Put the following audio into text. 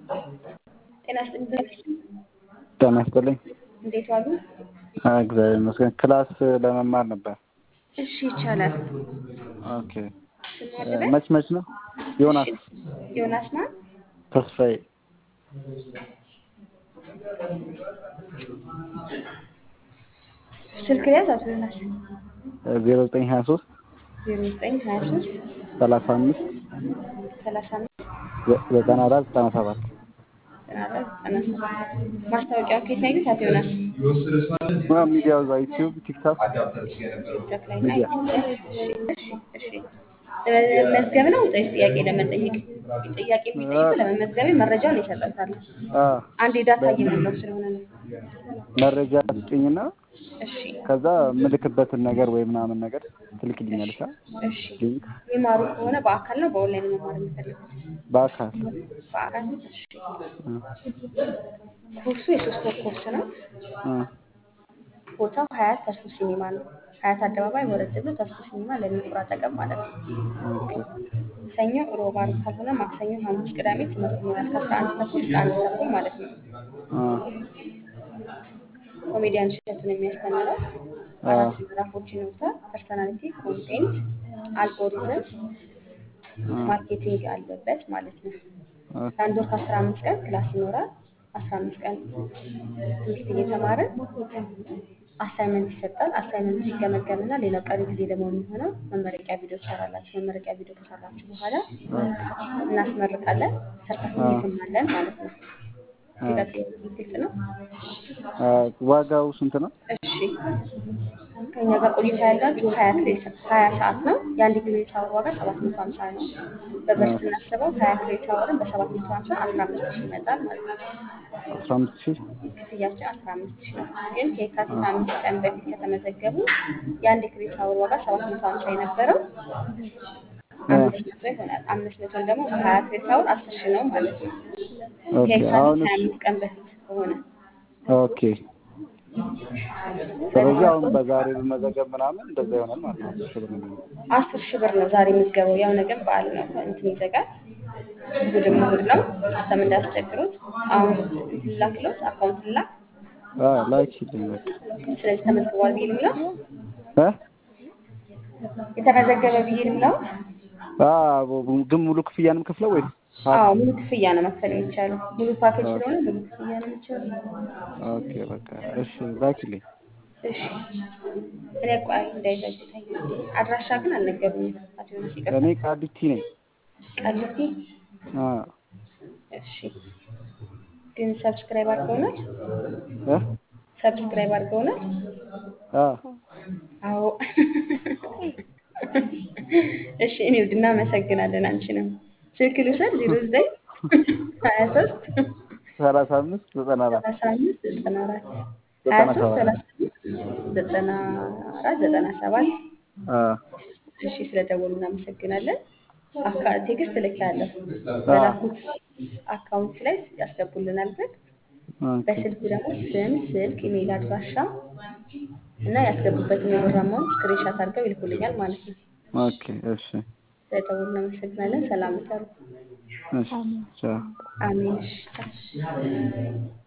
ጤና ይስጥልኝ። ጤና ይስጥልኝ። እንዴት ዋሉ? እግዚአብሔር ይመስገን። ክላስ ለመማር ነበር። እሺ ይቻላል። ኦኬ። ስሙ አለበት? መች ነው? ዮናስ ዮናስ ማን? ተስፋዬ። ስልክ ያዝ አቶ ዮናስ 0923 0923 35 35 94 97 ማስታወቂያው ከየት ነው ያዩት አቶ ዮናስ? ሚዲያው እዛ ዩቲዩብ፣ ቲክቶክ ቲክቶክ ላይ ነው። ሚዲያ። እሺ ለመመዝገብ ነው ወይስ ጥያቄ ለመጠየቅ? ጥያቄ ቢጠይቁ ለመመዝገብ መረጃውን ይሰጣታል። አንድ ዳታ እየሞላው ስለሆነ ነው። መረጃ ስጭኝና እሺ ከዛ ምልክበትን ነገር ወይ ምናምን ነገር ትልክልኛለሽ። እሺ የሚማሩ ከሆነ በአካል ነው በኦንላይን መማር የሚፈልጉት? በአካል። በአካል። እሺ ኮርሱ የ3 ወር ኮርስ ነው። ቦታው ሀያት ተስፉ ሲኒማ ነው። ሀያት አደባባይ ወረድ ብሎ ተስፉ ሲኒማ ለሚኩራ አጠገብ ማለት ነው። ኦኬ። ሰኞ፣ ሮብ፣ ዓርብ ካልሆነ ማክሰኞ፣ ሐሙስ፣ ቅዳሜ ትምህርት ይኖራል ከ11 ተኩል እስከ 1 ተኩል ማለት ነው። ኮሜዲያን እሸቱን የሚያስተምረው 4 ምዕራፎች ይኖሩታል። ፐርሰናሊቲ፣ ኮንቴንት፣ አልጎሪዝም፣ ማርኬቲንግ አለበት ማለት ነው። ለአንድ ወር ከ15 ቀን ክላስ ይኖራል። 15 ቀን ትምህርት እየተማርን አሳይመንት ይሰጣል። አሳይመንት ሲገመገምና ሌላው ቀሪ ጊዜ ደግሞ የሚሆነው መመረቂያ ቪዲዮ ትሰራላችሁ። መመረቂያ ቪዲዮ ከሰራችሁ በኋላ እናስመርቃለን። ሰርተፊኬትም አለን ማለት ነው። ግልጽ ነው። ዋጋው ስንት ነው? እሺ ከኛ ጋር ቆይታ ያላችሁ 20 ሰዓት ነው። የአንድ ክሬዲት አወር ዋጋ 750 ነው። በብር ስናስበው 20 ክሬዲት አወርን በ750 15,000 ይመጣል ማለት ነው። 15,000 ክፍያችን 15,000 ነው። ግን ከየካቲት 5 ቀን በፊት ከተመዘገቡ የአንድ ክሬዲት አወር ዋጋ 750 የነበረው 500 ይሆናል። 500 ደግሞ በ20 ክሬዲት አወር 10,000 ነው ማለት ነው። ከየካቲት 25 ቀን በፊት ከሆነ ኦኬ። ስለዚህ አሁን በዛሬ ብመዘገብ ምናምን እንደዛ ይሆናል ማለት ነው። 10,000 ብር ነው። 10,000 ብር ነው ዛሬ የምትገባው። ያው ነገም በዓል ነው እንትን ይዘጋል። እሑድም እሑድ ነው። ሲስተም እንዳያስቸግሩት አሁን ላክሎት አካውንት ላክ። ላኪልኝ በቃ። ስለዚህ ተመዝግቧል ብዬ ልምላው የተመዘገበ ብዬ ልምላው። ግን ሙሉ ክፍያ ነው የምከፍለው ወይ? ሙሉ ክፍያ ነው መክፈል የሚቻለው። ሙሉ ፓኬጅ ስለሆነ ሙሉ ክፍያ ነው የሚቻለው። ኦኬ በቃ እሺ ላኪልኝ። እሺ እኔ ቆይ እንዳይዘግተኝ። አድራሻ ግን አልነገሩኝም አቶ ዮናስ ይቅርታ። እኔ ቃሊቲ ነኝ። ቃሊቲ? እሺ ግን ሰብስክራይብ አድርገውናል? ሰብስክራይብ አድርገውናል? አዎ እሺ እኔ ውድ እናመሰግናለን። አንቺንም ስልክ ልውሰድ 09 23 35 94 35 94 23 34 97 እሺ ስለደወሉ እናመሰግናለን። ቴክስት ልኬያለሁ። በላኩት አካውንት ላይ ያስገቡልናል ብር። በስልኩ ደግሞ ስም፣ ስልክ፣ ኢሜይል አድራሻ እና ያስገቡበትን የብር አማውንት ስክሪንሻት አድርገው ይልኩልኛል ማለት ነው። ኦኬ እሺ ስለደወሉ እናመሰግናለን። ሰላም ይደሩ። እሺ ቻው። አሜን። እሺ